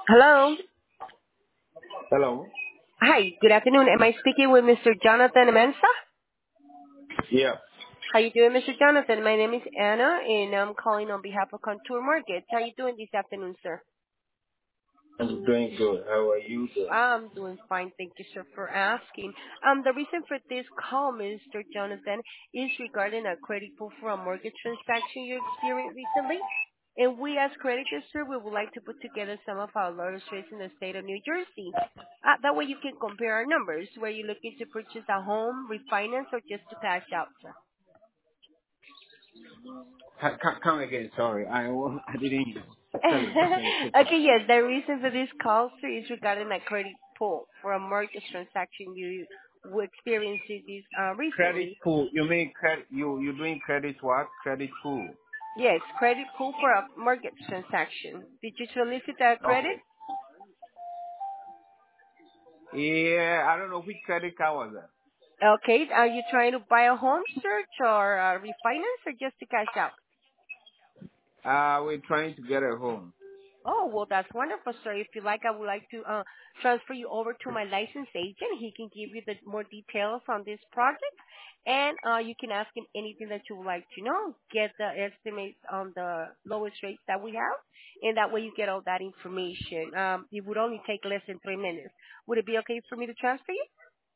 Hello. Hello. Hi, good afternoon. Am I speaking with Mr. Jonathan Mensa? Yeah, How you doing, Mr. Jonathan? My name is Anna, and I'm calling on behalf of Contour Mortgage. How you doing this afternoon, sir? I'm doing good. How are you doing? I'm doing fine. Thank you, sir, for asking. The reason for this call, Mr. Jonathan, is regarding a credit pull for a mortgage transaction you experienced recently. And we, as creditors, sir, we would like to put together some of our lowest rates in the state of New Jersey. That way you can compare our numbers. Were you looking to purchase a home, refinance, or just to cash out, sir? Come again. Sorry, I didn't hear. Tell it again. Okay, yes. The reason for this call, sir, is regarding a credit pull for a mortgage transaction you were experiencing this Credit recently. pool. You mean credit? You doing credit what? Credit pool. Yes, credit pull for a mortgage transaction. Did you solicit that credit? Okay. Yeah, I don't know which credit card was that. Okay, are you trying to buy a home, search, or refinance, or just to cash out? We're trying to get a home. Oh, well, that's wonderful, sir. If you like, I would like to transfer you over to my licensed agent. He can give you the more details on this project, and you can ask him anything that you would like to know. Get the estimates on the lowest rates that we have, and that way you get all that information. It would only take less than 3 minutes. Would it be okay for me to transfer you?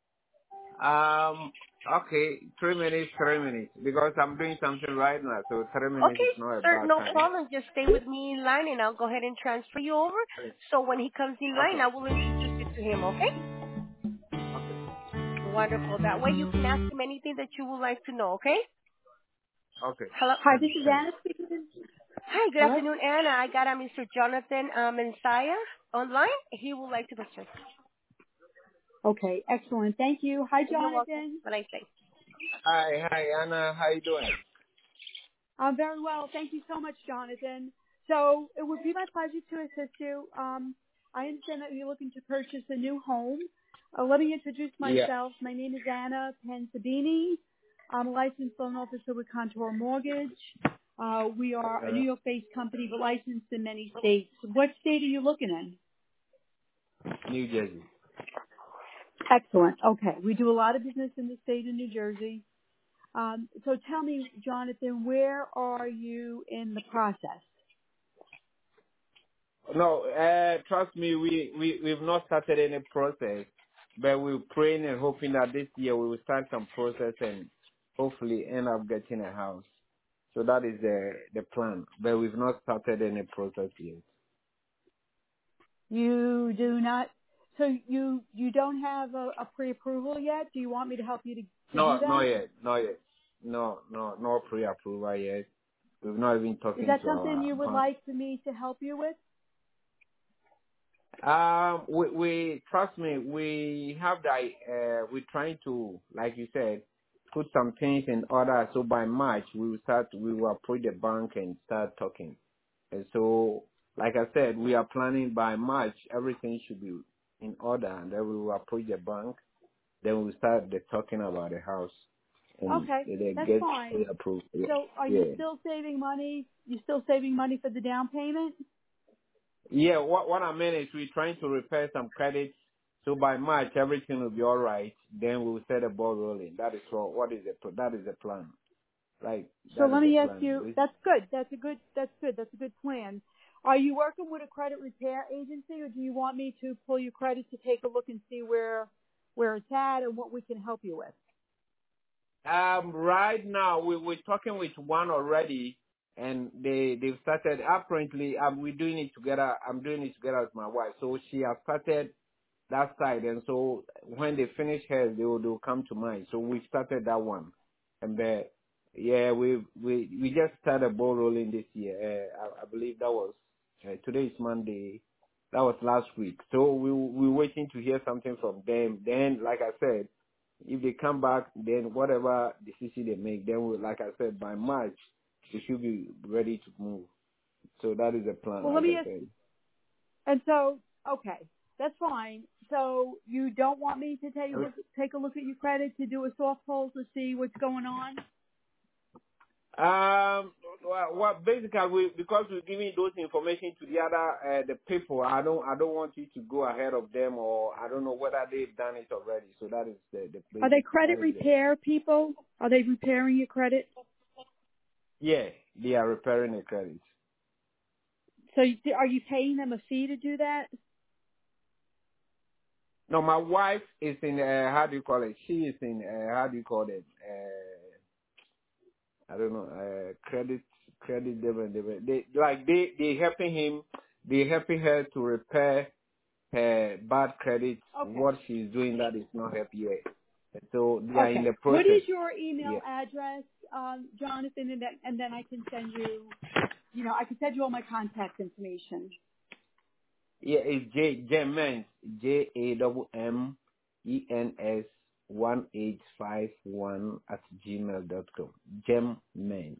Okay, 3 minutes, 3 minutes. Because I'm doing something right now, so 3 minutes Okay, is not a sir, bad no time. problem. Just stay with me in line, and I'll go ahead and transfer you over. So when he comes in line, Okay. I will introduce you to him, okay? Okay. Wonderful. That way you can ask him anything that you would like to know, okay? Okay. Hello. Hi, this is Anna speaking. Hi, good Hello? afternoon, Anna. I got a Mr. Jonathan Mensaya online. He would like to question. Okay, excellent. Thank you. Hi, You're welcome. Jonathan. What I say? Hi, Anna. How you doing? I'm very well. Thank you so much, Jonathan. So it would be my pleasure to assist you. I understand that you're looking to purchase a new home. Let me introduce Yeah. myself. My name is Anna Pensabini. I'm a licensed loan officer with Contour Mortgage. We are a New York-based company, but licensed in many states. What state are you looking in? New Jersey. Excellent. Okay. We do a lot of business in the state of New Jersey. So tell me, Jonathan, where are you in the process? No, trust me, we've not started any process, but we're praying and hoping that this year we will start some process and hopefully end up getting a house. So that is the plan, but we've not started any process yet. You do not. So you don't have a pre-approval yet. Do you want me to help you to do No, not that? yet, not yet. No pre-approval yet. We've not even Is talking that to something our you would bank. like for me to help you with? We trust me. We have that. We're trying to, like you said, put some things in order. So by March, we will start. We will approach the bank and start talking. And so, like I said, we are planning by March. Everything should be in order, and then we will approach the bank. Then we'll start the talking about the house and Okay, they that's get fine. it approved. Yeah. So are you Yeah. still saving money? You still saving money for the down payment? Yeah, what I mean is we're trying to repair some credits, so by March everything will be all right. Then we'll set the ball rolling. That is that is the plan. Right, So that let is the me ask plan. you, that's good. That's a good plan. Are you working with a credit repair agency, or do you want me to pull your credit to take a look and see where it's at and what we can help you with? Right now we're talking with one already, and they've started. Apparently, we're doing it together. I'm doing it together with my wife. So she has started that side, and so when they finish hers, they'll come to mine. So we started that one, and yeah, we just started the ball rolling this year. I believe that was today is Monday. That was last week. So we're waiting to hear something from them. Then, like I said, if they come back, then whatever decision they make, then like I said, by March we should be ready to move. So that is the plan, Well, let like me I ask. said. And so, okay, that's fine. So you don't want me to take a look at your credit to do a soft pull to see what's going on? Um, what basically because we're giving those information to the other the people. I don't want you to go ahead of them, or I don't know whether they've done it already. So that is the Are they credit repair people? Are they repairing your credit? Yeah, they are repairing the credit. So are you paying them a fee to do that? No, my wife is in how do you call it? She is in how do you call it? I don't know. Credit different. They helping him. They helping her to repair her bad credit. Okay. What she's doing that is not happy yet. So they are in the process. What is your email Yeah. address, Jonathan? And then I can send you. I can send you all my contact information. Yeah, it's Jemmens, JAMMENS 1851 @gmail.com. Jemmens,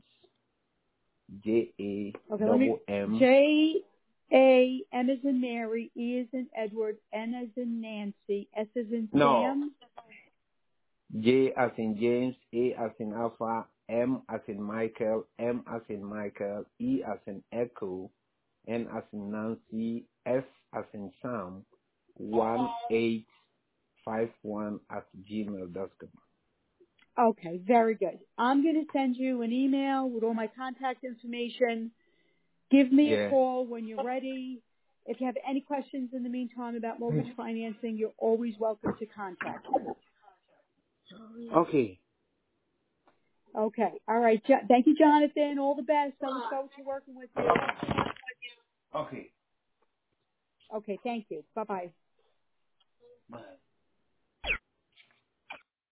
JAMM. J-A, M as in Mary, E as in Edward, N as in Nancy, S as in Sam. J as in James, A as in Alpha, M as in Michael, M as in Michael, E as in Echo, N as in Nancy, S as in Sam, 1851 @gmail.com. Okay, very good. I'm going to send you an email with all my contact information. Give me a call when you're ready. If you have any questions in the meantime about mortgage financing, you're always welcome to contact me. Okay. Okay. All right. Thank you, Jonathan. All the best. I look forward to working with you. Okay. Okay. Thank you. Bye-bye. Bye.